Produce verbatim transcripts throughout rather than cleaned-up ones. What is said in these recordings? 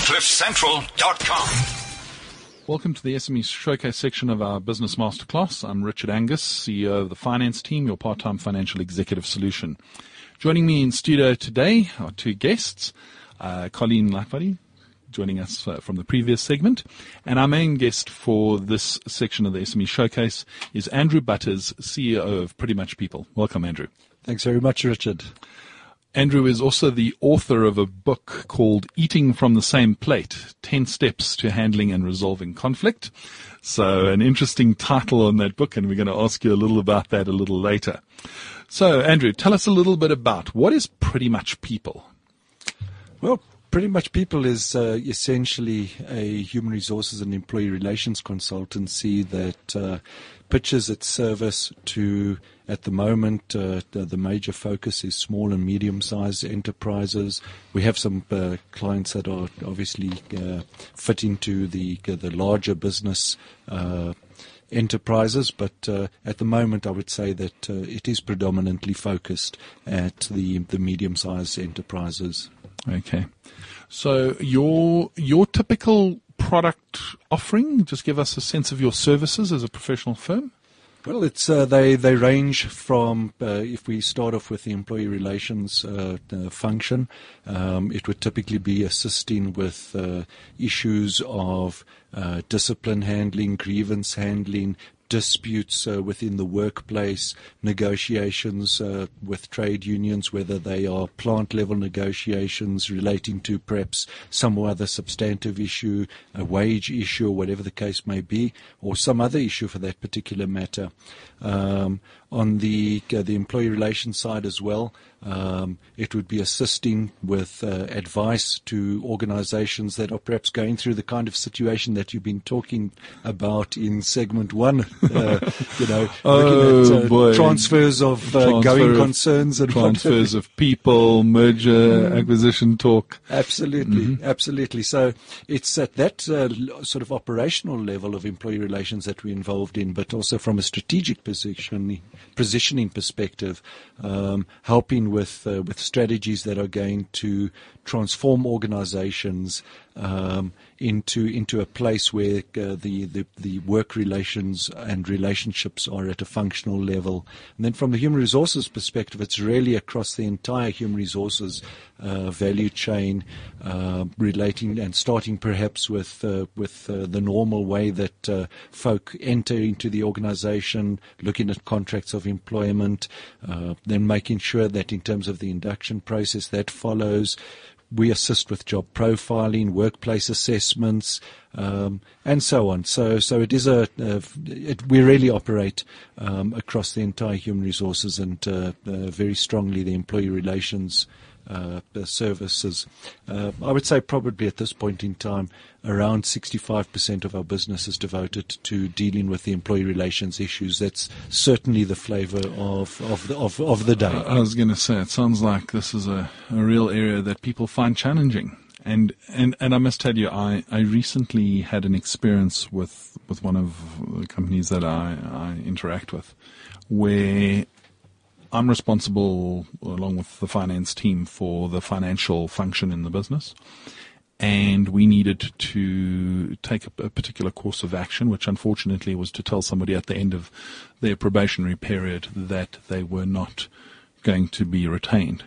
cliff central dot com. Welcome to the S M E Showcase section of our Business Masterclass. I'm Richard Angus, C E O of the finance team, your part-time financial executive solution. Joining me in studio today are two guests, uh, Colleen Lightbody, joining us uh, from the previous segment, and our main guest for this section of the S M E Showcase is Andrew Butters, C E O of Pretty Much People. Welcome, Andrew. Thanks very much, Richard. Andrew is also the author of a book called Eating from the Same Plate, ten Steps to Handling and Resolving Conflict. So an interesting title on that book, and we're going to ask you a little about that a little later. So, Andrew, tell us a little bit about what is Pretty Much People? Well, Pretty Much People is uh, essentially a human resources and employee relations consultancy that uh, pitches its service to, at the moment, uh, the, the major focus is small and medium-sized enterprises. We have some uh, clients that are obviously uh, fit into the, uh, the larger business uh enterprises, but uh, at the moment I would say that uh, it is predominantly focused at the the medium-sized enterprises. Okay. So your your typical product offering, just give us a sense of your services as a professional firm. Well, it's uh, they they range from uh, if we start off with the employee relations uh, uh, function, um, it would typically be assisting with uh, issues of uh, discipline handling, grievance handling, disputes uh, within the workplace, negotiations uh, with trade unions, whether they are plant-level negotiations relating to perhaps some other substantive issue, a wage issue, or whatever the case may be, or some other issue for that particular matter. Um, on the uh, the employee relations side as well, um, it would be assisting with uh, advice to organizations that are perhaps going through the kind of situation that you've been talking about in segment one. Uh, you know, oh, looking at uh, boy. transfers of uh, Transfer going of, concerns and transfers of people, merger, mm. acquisition talk. Absolutely, mm-hmm. absolutely. So it's at that uh, sort of operational level of employee relations that we're involved in, but also from a strategic position, positioning perspective, um, helping with uh, with strategies that are going to transform organizations um, into into a place where uh, the, the the work relations and relationships are at a functional level. And then from the human resources perspective, it's really across the entire human resources uh, value chain, uh, relating and starting perhaps with uh, with uh, the normal way that uh, folk enter into the organization, looking at contracts of employment, uh, then making sure that in terms of the induction process that follows. We assist with job profiling, workplace assessments, um, and so on. So, so it is a, a it, we really operate um, across the entire human resources and uh, uh, very strongly the employee relations uh, services. Uh, I would say probably at this point in time, around sixty-five percent of our business is devoted to dealing with the employee relations issues. That's certainly the flavor of of the, of, of the day. I was going to say, it sounds like this is a, a real area that people find challenging. And, and, and I must tell you, I, I recently had an experience with, with one of the companies that I, I interact with where I'm responsible, along with the finance team, for the financial function in the business. And we needed to take a, a particular course of action, which unfortunately was to tell somebody at the end of their probationary period that they were not going to be retained.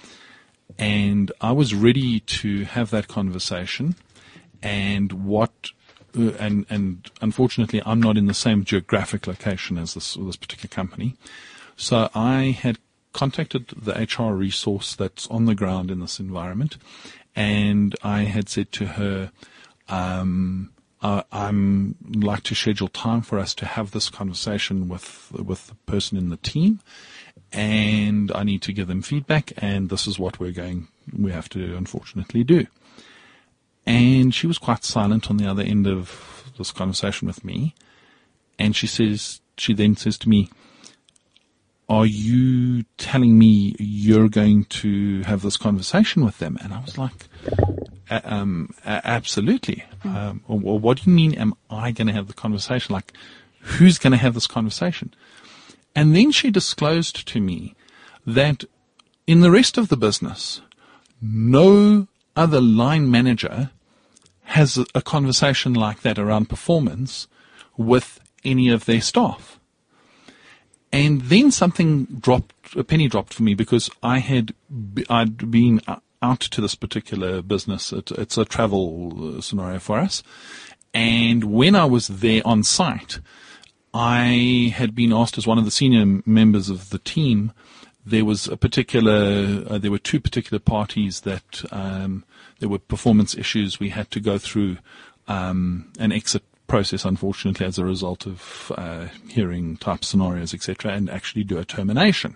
And I was ready to have that conversation. And what, uh, and and unfortunately, I'm not in the same geographic location as this this particular company. So I had contacted the H R resource that's on the ground in this environment. And I had said to her, um, uh, I'm like to schedule time for us to have this conversation with with the person in the team, and I need to give them feedback, and this is what we're going, we have to unfortunately do. And she was quite silent on the other end of this conversation with me, and she says, she then says to me, are you telling me you're going to have this conversation with them? And I was like, um, absolutely. Um, or, what do you mean, am I going to have the conversation? Like, who's going to have this conversation? And then she disclosed to me that in the rest of the business, no other line manager has a, a conversation like that around performance with any of their staff. And then something dropped, a penny dropped for me, because I had, I'd been out to this particular business. It, it's a travel scenario for us. And when I was there on site, I had been asked as one of the senior members of the team. There was a particular, uh, there were two particular parties that, um, there were performance issues. We had to go through, um, an exit process, unfortunately, as a result of uh, hearing type scenarios, et cetera, and actually do a termination.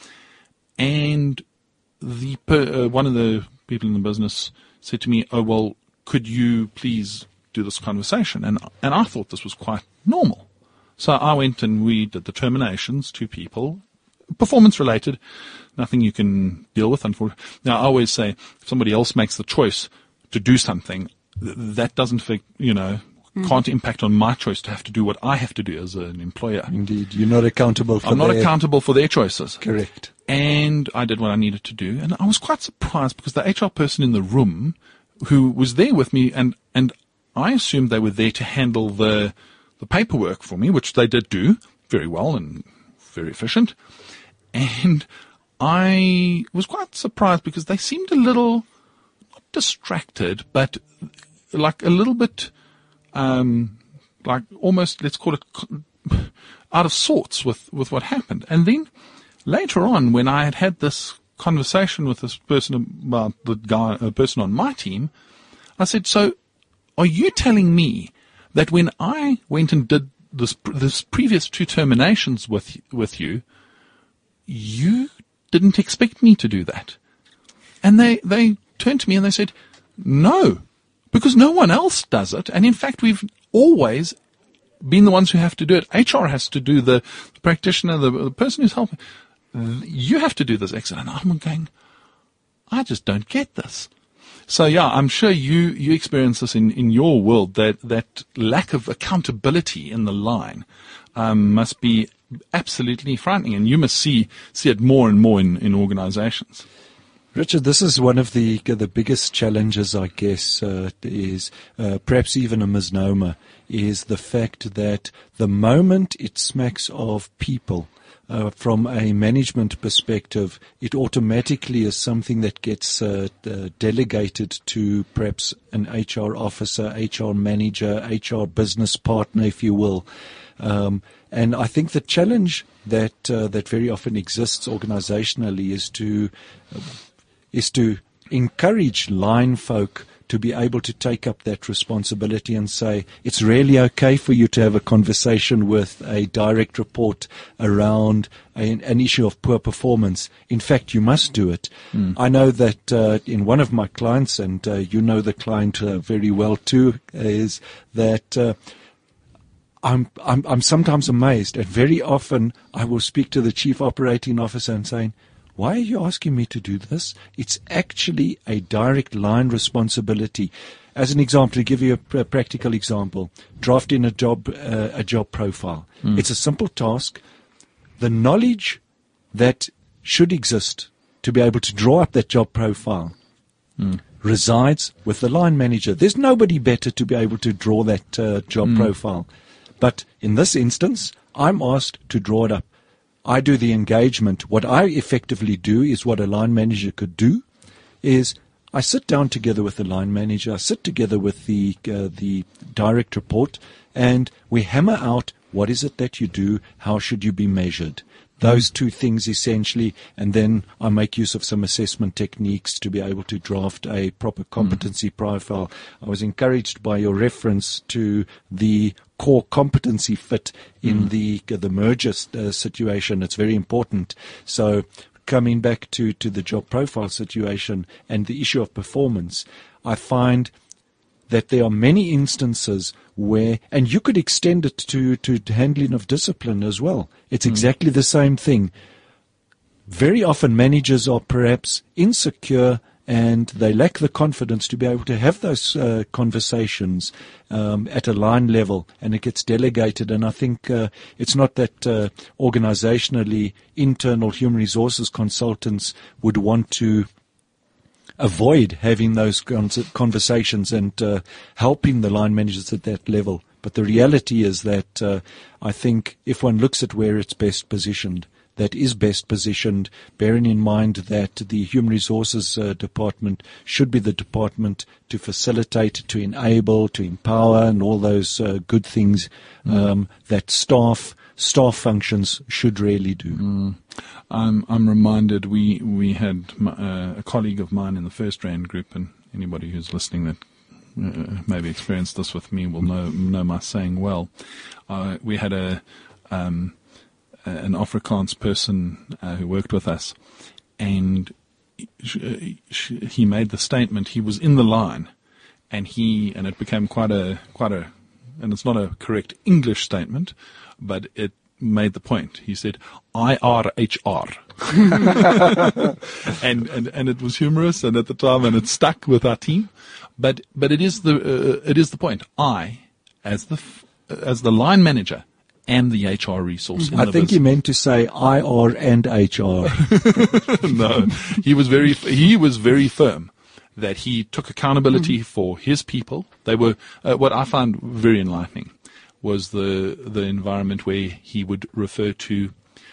And the per, uh, one of the people in the business said to me, "Oh, well, could you please do this conversation?" And and I thought this was quite normal. So I went and we did the terminations, two people, performance related, nothing you can deal with, unfortunately. Now, I always say, if somebody else makes the choice to do something, th- that doesn't, you know, can't impact on my choice to have to do what I have to do as an employer. Indeed. You're not accountable for I'm not their... accountable for their choices. Correct. And I did what I needed to do. And I was quite surprised, because the H R person in the room who was there with me, and, and I assumed they were there to handle the, the paperwork for me, which they did do very well and very efficient. And I was quite surprised, because they seemed a little, not distracted, but like a little bit... Um, like almost, let's call it, out of sorts with, with what happened. And then later on, when I had had this conversation with this person, about the guy, a person on my team, I said, "So, are you telling me that when I went and did this, this previous two terminations with with you, you didn't expect me to do that?" And they they turned to me and they said, "No. Because no one else does it. And in fact, we've always been the ones who have to do it. H R has to do the, the practitioner, the, the person who's helping. You have to do this exit." And I'm going, I just don't get this. So yeah, I'm sure you, you experience this in, in your world, that, that lack of accountability in the line, um, must be absolutely frightening. And you must see, see it more and more in, in organizations. Richard, this is one of the the biggest challenges, I guess, uh, is uh, perhaps even a misnomer, is the fact that the moment it smacks of people, uh, from a management perspective, it automatically is something that gets uh, uh, delegated to perhaps an H R officer, H R manager, H R business partner, if you will. Um, and I think the challenge that uh, that very often exists organizationally is to uh, is to encourage line folk to be able to take up that responsibility and say, it's really okay for you to have a conversation with a direct report around a, an issue of poor performance. In fact, you must do it. Mm. I know that uh, in one of my clients, and uh, you know the client uh, very well too, is that uh, I'm, I'm, I'm sometimes amazed, and very often I will speak to the chief operating officer and saying, "Why are you asking me to do this? It's actually a direct line responsibility." As an example, to give you a, a practical example, drafting a job uh, a job profile. Mm. It's a simple task. The knowledge that should exist to be able to draw up that job profile mm. resides with the line manager. There's nobody better to be able to draw that uh, job mm. profile. But in this instance, I'm asked to draw it up. I do the engagement. What I effectively do is what a line manager could do, is I sit down together with the line manager, I sit together with the uh, the direct report, and we hammer out what is it that you do, how should you be measured. Those two things essentially, and then I make use of some assessment techniques to be able to draft a proper competency mm. profile. I was encouraged by your reference to the core competency fit in mm. the uh, the merger uh, situation. It's very important. So coming back to, to the job profile situation and the issue of performance, I find that there are many instances where, and you could extend it to, to handling of discipline as well. It's mm. exactly the same thing. Very often managers are perhaps insecure and they lack the confidence to be able to have those uh, conversations um, at a line level, and it gets delegated. And I think uh, it's not that uh, organizationally internal human resources consultants would want to avoid having those conversations and uh, helping the line managers at that level. But the reality is that uh, I think if one looks at where it's best positioned, that is best positioned, bearing in mind that the Human Resources uh, Department should be the department to facilitate, to enable, to empower, and all those uh, good things um, that staff staff functions should really do. Mm. I'm I'm reminded we we had my, uh, a colleague of mine in the First Rand group, and anybody who's listening that uh, maybe experienced this with me will know know my saying well. Uh, we had a um, an Afrikaans person uh, who worked with us, and he made the statement. He was in the line, and he and it became quite a quite a, and it's not a correct English statement, but it made the point. He said, I R H R. and, and and it was humorous, and at the time, and it stuck with our team. But but it is the uh, it is the point. I, as the as the line manager, am the H R resource. In I the think business. he meant to say I R and H R. No, he was very he was very firm that he took accountability mm. for his people. They were uh, what I found very enlightening was the the environment where he would refer to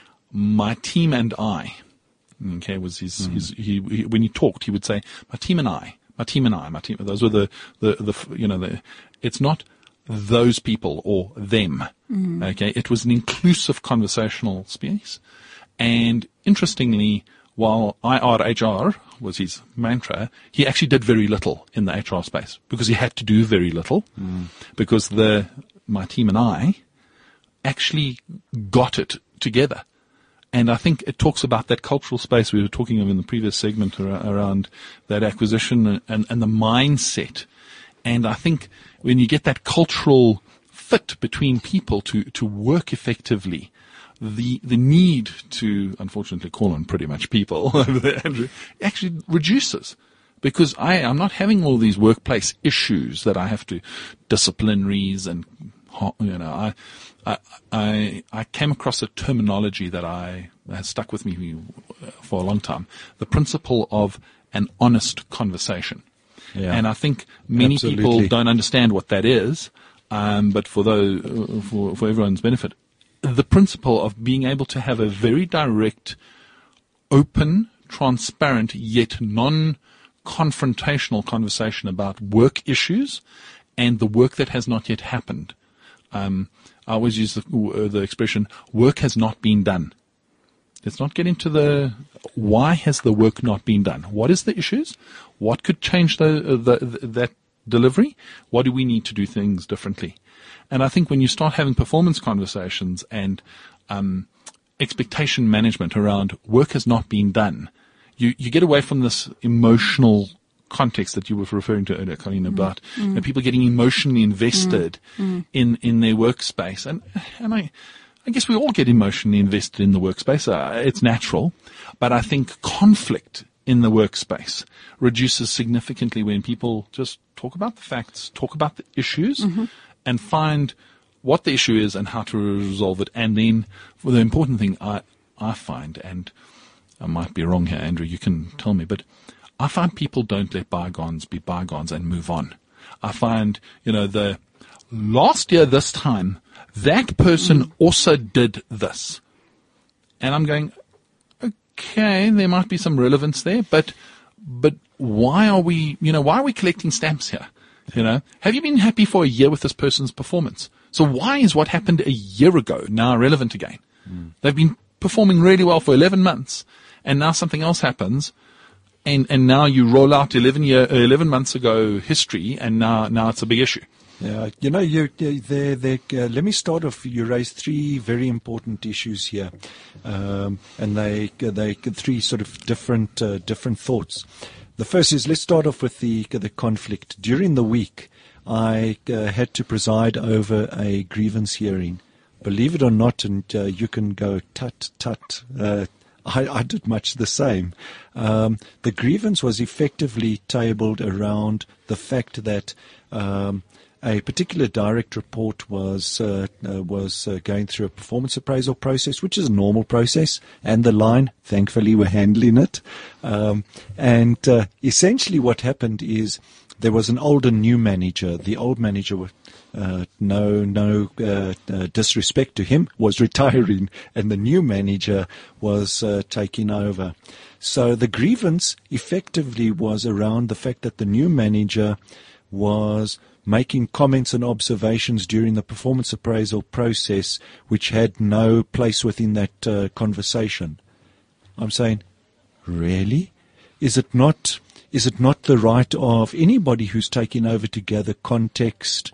my team and I. Okay, was his, mm. his he, he when he talked he would say my team and I, my team and I, my team. Those were the the, the you know the. It's not those people or them. Mm. Okay, it was an inclusive conversational space, and interestingly, while I R H R was his mantra, he actually did very little in the H R space because he had to do very little mm. because the my team and I actually got it together. And I think it talks about that cultural space we were talking of in the previous segment ar- around that acquisition and, and, and the mindset. And I think when you get that cultural fit between people to, to work effectively, the the need to, unfortunately, call on pretty much people over there, Andrew, actually reduces. Because I, I'm not having all these workplace issues that I have to, disciplinaries and, you know, I, I, I, I came across a terminology that I has stuck with me for a long time. The principle of an honest conversation. Yeah. And I think many Absolutely. people don't understand what that is. Um, but for those, for, for everyone's benefit, the principle of being able to have a very direct, open, transparent, yet non-confrontational conversation about work issues and the work that has not yet happened. Um, I always use the, uh, the expression, work has not been done. Let's not get into the, why has the work not been done? What is the issues? What could change the, uh, the, the that delivery? What do we need to do things differently? And I think when you start having performance conversations and um, expectation management around work has not been done, you, you get away from this emotional context that you were referring to earlier, Colleen, about mm. you know, people getting emotionally invested mm. in, in their workspace. And and I I guess we all get emotionally invested in the workspace. Uh, it's natural. But I think conflict in the workspace reduces significantly when people just talk about the facts, talk about the issues, mm-hmm. and find what the issue is and how to resolve it. And then, for the important thing I, I find, and I might be wrong here, Andrew, you can tell me, but I find people don't let bygones be bygones and move on. I find, you know, the last year this time, that person mm. also did this. And I'm going, okay, there might be some relevance there, but but why are we, you know, why are we collecting stamps here? You know, have you been happy for a year with this person's performance? So why is what happened a year ago now relevant again? Mm. They've been performing really well for eleven months, and now something else happens, and and now you roll out eleven year, eleven months ago history, and now now it's a big issue. Yeah, you know, you there. There. Uh, let me start off. You raised three very important issues here, um, and they they three sort of different uh, different thoughts. The first is, let's start off with the the conflict. During the week, I uh, had to preside over a grievance hearing. Believe it or not, and uh, you can go tut tut. Uh, I, I did much the same. Um, the grievance was effectively tabled around the fact that. Um, a particular direct report was uh, uh, was uh, going through a performance appraisal process, which is a normal process, and the line, thankfully, we're handling it. Um, and uh, essentially what happened is there was an old and new manager. The old manager, uh, no no uh, uh, disrespect to him, was retiring, and the new manager was uh, taking over. So the grievance effectively was around the fact that the new manager was making comments and observations during the performance appraisal process which had no place within that uh, conversation. I'm saying, really? Is it not, is it not the right of anybody who's taking over to gather context,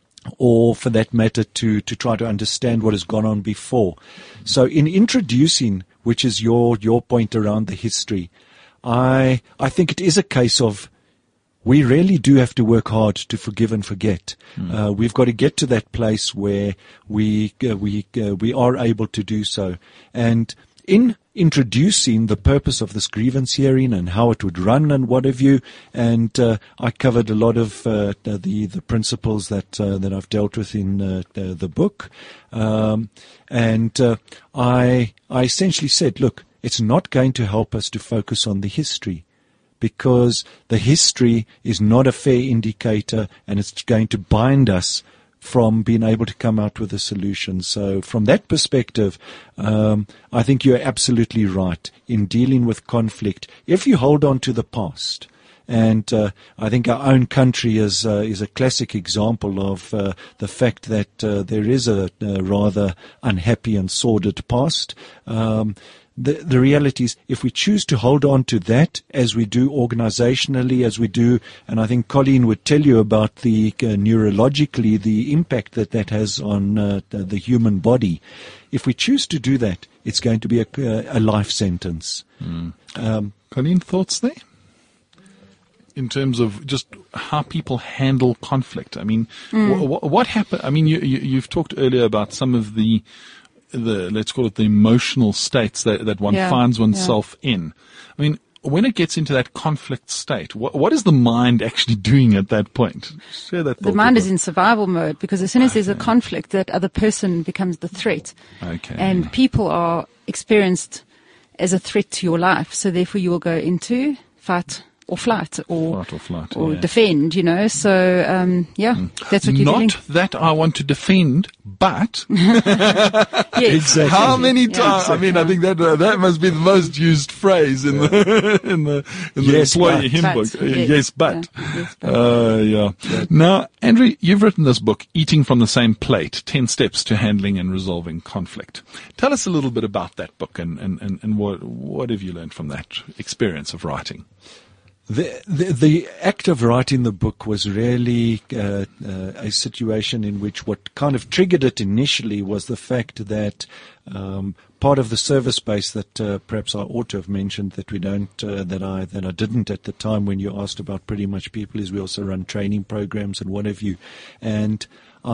or for that matter to, to try to understand what has gone on before? So in introducing, which is your, your point around the history, I, I think it is a case of we really do have to work hard to forgive and forget. Mm. Uh, we've got to get to that place where we, uh, we, uh, we are able to do so. And in introducing the purpose of this grievance hearing and how it would run and what have you, and uh, I covered a lot of uh, the the principles that uh, that I've dealt with in uh, the, the book, um, and uh, I I essentially said, look, it's not going to help us to focus on the history, because the history is not a fair indicator, and it's going to bind us from being able to come out with a solution. So from that perspective, um, I think you're absolutely right in dealing with conflict. If you hold on to the past, and uh, I think our own country is uh, is a classic example of uh, the fact that uh, there is a, a rather unhappy and sordid past. Um, The, the reality is, if we choose to hold on to that, as we do organizationally, as we do, and I think Colleen would tell you about the uh, neurologically, the impact that that has on uh, the, the human body. If we choose to do that, it's going to be a, a life sentence. Mm. Um, Colleen, thoughts there? In terms of just how people handle conflict. I mean, mm. wh- wh- what happened? I mean, you, you, you've talked earlier about some of the the, let's call it the emotional states that, that one yeah, finds oneself yeah. in. I mean, when it gets into that conflict state, what, what is the mind actually doing at that point? Share that thought. The mind is in survival mode, because as soon as okay. there's a conflict, that other person becomes the threat. Okay. And people are experienced as a threat to your life. So therefore you will go into fight or flight, or Flight or, flight, or yeah. defend, you know. So, um, yeah, mm. that's what you're Not doing. Not that I want to defend, but yes. exactly. How many times? Yeah, exactly. I mean, I think that uh, that must be the most used phrase in yeah. the in the in yes, the employee but. handbook. But. Uh, Yes. yes, but. Yeah. Yes, but. Uh, yeah. yeah. Now, Andrew, you've written this book, Eating from the Same Plate: Ten Steps to Handling and Resolving Conflict. Tell us a little bit about that book, and and and, and what what have you learned from that experience of writing? The, the the act of writing the book was really uh, uh, a situation in which what kind of triggered it initially was the fact that um, part of the service base that uh, perhaps I ought to have mentioned that we don't uh, that I that I didn't at the time when you asked about Pretty Much People is we also run training programs and what have you, and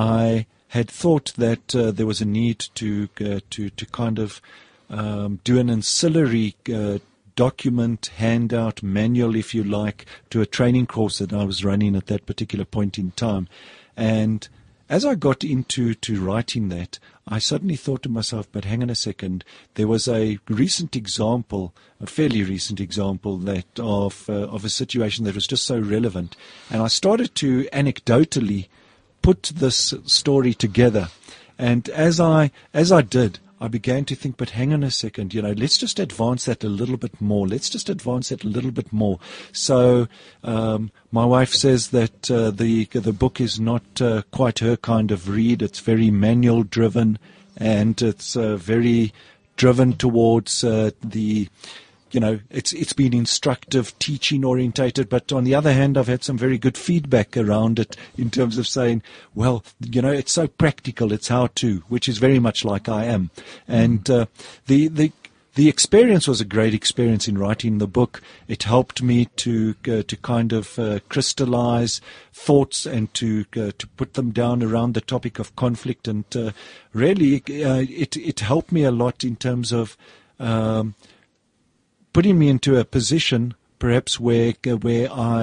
I had thought that uh, there was a need to uh, to to kind of um, do an ancillary Uh, document, handout, manual, if you like, to a training course that I was running at that particular point in time. And as I got into to writing that, I suddenly thought to myself, but hang on a second, there was a recent example, a fairly recent example that of uh, of a situation that was just so relevant. And I started to anecdotally put this story together. And as I as I did, I began to think, but hang on a second, you know, let's just advance that a little bit more. Let's just advance that a little bit more. So um, my wife says that uh, the the book is not uh, quite her kind of read. It's very manual driven, and it's uh, very driven towards uh, the, you know, it's it's been instructive, teaching orientated. But on the other hand, I've had some very good feedback around it in terms of saying, well, you know, it's so practical, it's how to, which is very much like I am. And uh, the the the experience was a great experience in writing the book. It helped me to uh, to kind of uh, crystallize thoughts and to uh, to put them down around the topic of conflict. And uh, really, uh, it it helped me a lot in terms of Um, putting me into a position perhaps where where I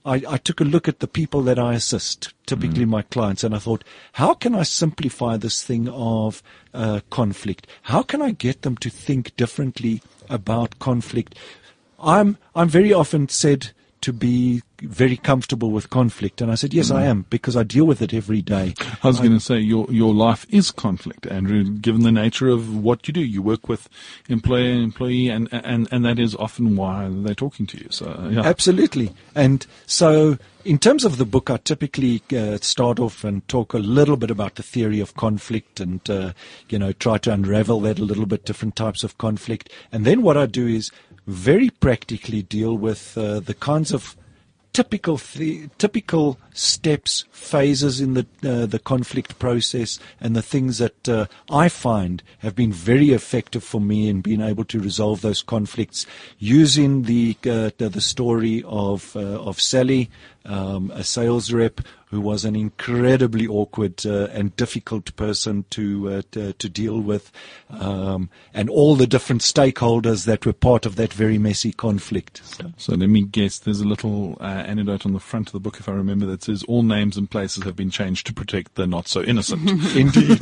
I, I took a look at the people that I assist, typically mm. my clients, and I thought, how can I simplify this thing of uh, conflict? How can I get them to think differently about conflict? I'm I'm very often said to be very comfortable with conflict, and I said, yes, mm. I am, because I deal with it every day. I was going to say, your your life is conflict, Andrew, given the nature of what you do. You work with employer and employee, and, and, and that is often why they're talking to you. So, yeah. Absolutely. And so in terms of the book, I typically uh, start off and talk a little bit about the theory of conflict and, uh, you know, try to unravel that a little bit, different types of conflict. And then what I do is very practically deal with uh, the kinds of typical th- typical steps, phases in the uh, the conflict process, and the things that uh, I find have been very effective for me in being able to resolve those conflicts, using the uh, the, the story of uh, of Sally, um, a sales rep who was an incredibly awkward uh, and difficult person to, uh, to to deal with, um, and all the different stakeholders that were part of that very messy conflict. So, so let me guess, there's a little uh, anecdote on the front of the book, if I remember, that says all names and places have been changed to protect the not so innocent. Indeed.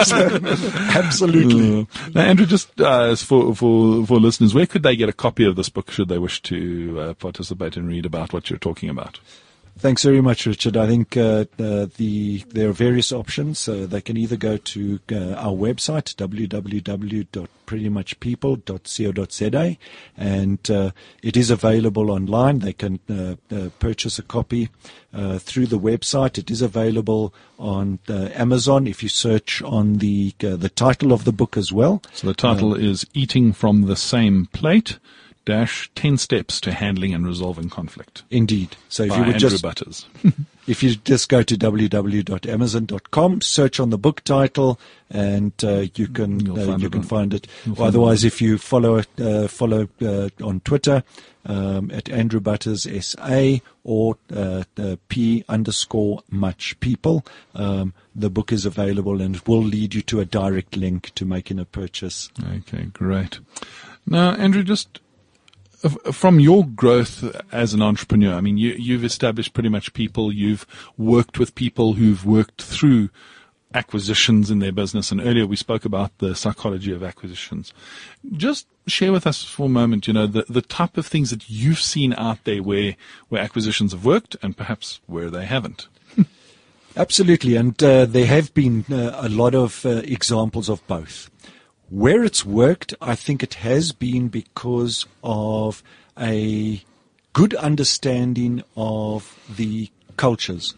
Absolutely. Uh, now, Andrew, just uh, for, for, for listeners, where could they get a copy of this book should they wish to uh, participate and read about what you're talking about? Thanks very much, Richard. I think uh, uh, the there are various options. Uh, they can either go to uh, our website, w w w dot pretty much people dot co dot z a, and uh, it is available online. They can uh, uh, purchase a copy uh, through the website. It is available on uh, Amazon if you search on the uh, the title of the book as well. So the title um, is Eating from the Same Plate, dash ten steps to handling and resolving conflict. Indeed. So if by you would Andrew just Butters. if you just go to w w w dot amazon dot com, search on the book title, and uh, you can uh, you can on, find it. Or otherwise, it if you follow uh, follow uh, on Twitter um, at Andrew Butters S A or uh, uh, P underscore much people, um, the book is available and it will lead you to a direct link to making a purchase. Okay, great. Now, Andrew, just from your growth as an entrepreneur, I mean, you, you've established pretty much people, you've worked with people who've worked through acquisitions in their business, and earlier we spoke about the psychology of acquisitions. Just share with us for a moment, you know, the, the type of things that you've seen out there where, where acquisitions have worked and perhaps where they haven't. Absolutely, and uh, there have been uh, a lot of uh, examples of both. Where it's worked, I think it has been because of a good understanding of the cultures.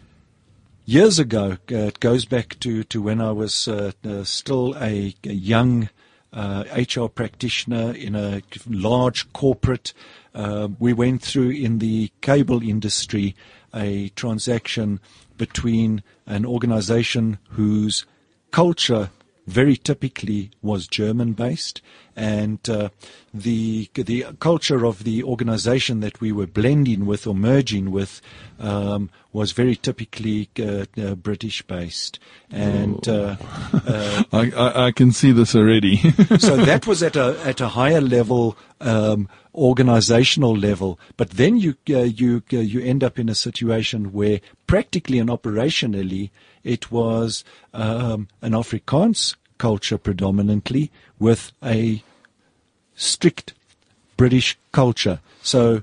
Years ago, uh, it goes back to, to when I was uh, uh, still a, a young uh, H R practitioner in a large corporate. Uh, we went through in the cable industry a transaction between an organization whose culture very typically was German-based, and uh, the the culture of the organization that we were blending with or merging with um, was very typically uh, uh, British-based. And uh, uh, I, I, I can see this already. So that was at a at a higher level, um, organizational level. But then you uh, you uh, you end up in a situation where practically and operationally it was um, an Afrikaans culture predominantly with a strict British culture. So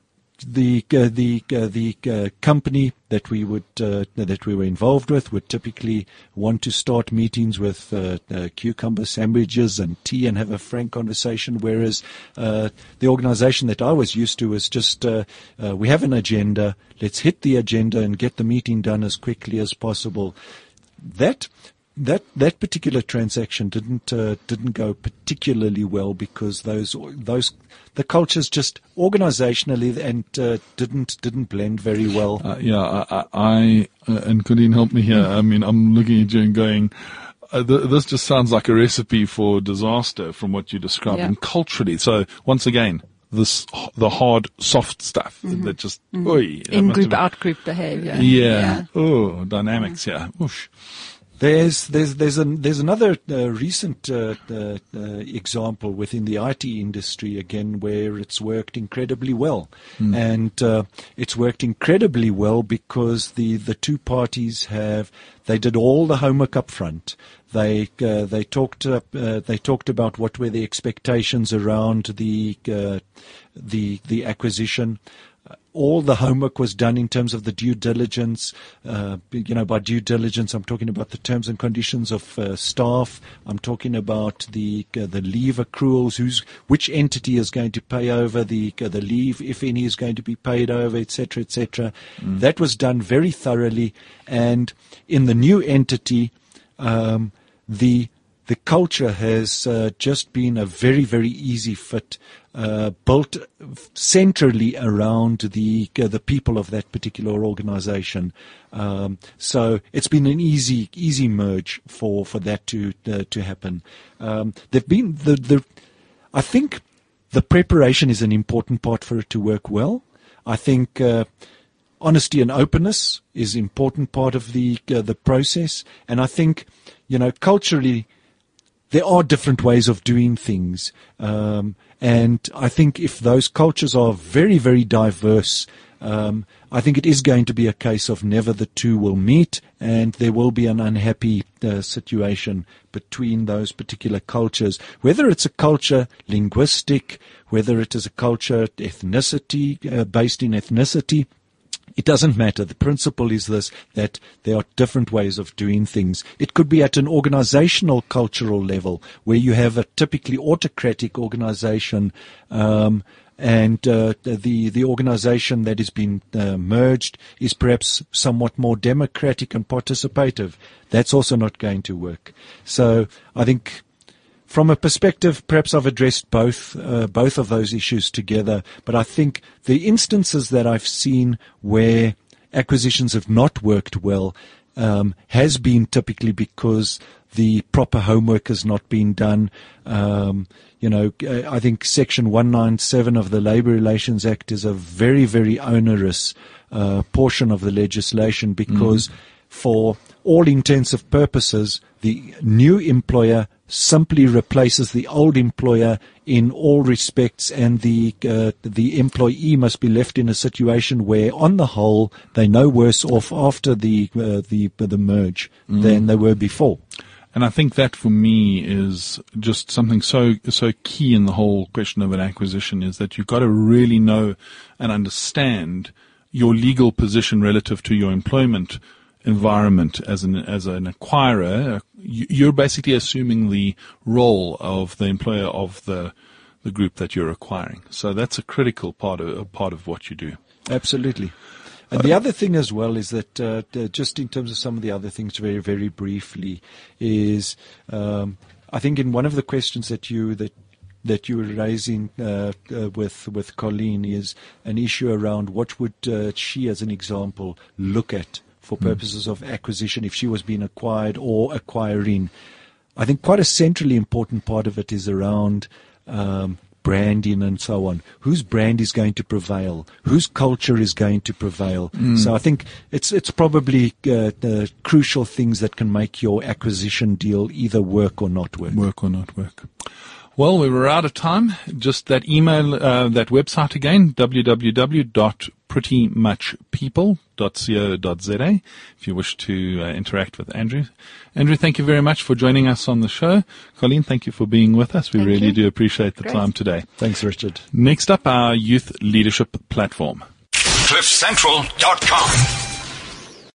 the uh, the uh, the uh, company that we would uh, that we were involved with would typically want to start meetings with uh, uh, cucumber sandwiches and tea and have a frank conversation, whereas uh, the organization that I was used to was just uh, uh, we have an agenda, let's hit the agenda and get the meeting done as quickly as possible. That That that particular transaction didn't uh, didn't go particularly well because those those the cultures just organizationally and uh, didn't didn't blend very well. Uh, yeah, I, I uh, and Colleen, help me here. I mean, I'm looking at you and going, uh, th- this just sounds like a recipe for disaster from what you described, yeah. And culturally. So once again, this the hard, soft stuff mm-hmm. that just mm-hmm. oy, in group out group behavior. Yeah. yeah. Oh, dynamics. Mm-hmm. Yeah. Oosh. There's there's there's an, there's another uh, recent uh, uh, uh, example within the I T industry again where it's worked incredibly well, mm. and uh, it's worked incredibly well because the, the two parties have they did all the homework up front. They uh, they talked uh, they talked about what were the expectations around the uh, the the acquisition. All the homework was done in terms of the due diligence. Uh, you know, by due diligence, I'm talking about the terms and conditions of uh, staff. I'm talking about the uh, the leave accruals. Who's which entity is going to pay over the uh, the leave, if any, is going to be paid over, et cetera, et cetera. Mm. That was done very thoroughly. And in the new entity, um, the the culture has uh, just been a very, very easy fit. Uh, built centrally around the uh, the people of that particular organization. Um, so it's been an easy easy merge for, for that to uh, to happen. Um, there've been the the I think the preparation is an important part for it to work well. I think uh, honesty and openness is an important part of the uh, the process, and I think, you know, culturally there are different ways of doing things. Um, and I think if those cultures are very, very diverse, um, I think it is going to be a case of never the two will meet, and there will be an unhappy uh, situation between those particular cultures. Whether it's a culture linguistic, whether it is a culture ethnicity, uh, based in ethnicity, it doesn't matter. The principle is this, that there are different ways of doing things. It could be at an organizational, cultural level, where you have a typically autocratic organization, um, and uh, the the organization that has been uh, merged is perhaps somewhat more democratic and participative. That's also not going to work. So I think, from a perspective, perhaps I've addressed both uh, both of those issues together, but I think the instances that I've seen where acquisitions have not worked well um, has been typically because the proper homework has not been done. Um, you know, I think Section one ninety-seven of the Labour Relations Act is a very, very onerous uh, portion of the legislation because mm. for all intents and purposes, the new employer simply replaces the old employer in all respects, and the uh, the employee must be left in a situation where, on the whole, they're no worse off after the uh, the the merge mm. than they were before. And I think that, for me, is just something so so key in the whole question of an acquisition, is that you've got to really know and understand your legal position relative to your employment environment as an as an acquirer. You're basically assuming the role of the employer of the the group that you're acquiring. So that's a critical part of a part of what you do. Absolutely. And the other thing as well is that uh, just in terms of some of the other things, very very briefly, is um, I think in one of the questions that you that that you were raising uh, uh, with with Colleen is an issue around what would uh, she, as an example, look at for purposes of acquisition if she was being acquired or acquiring. I think quite a centrally important part of it is around um, branding and so on. Whose brand is going to prevail? Whose culture is going to prevail? Mm. So I think it's it's probably uh, the crucial things that can make your acquisition deal either work or not work. Work or not work. Well, we were out of time. Just that email, uh, that website again, w w w dot pretty much people dot co dot z a, if you wish to uh, interact with Andrew. Andrew, thank you very much for joining us on the show. Colleen, thank you for being with us. We thank really you. do appreciate the Great. time today. Thanks, Richard. Next up, our youth leadership platform. cliff central dot com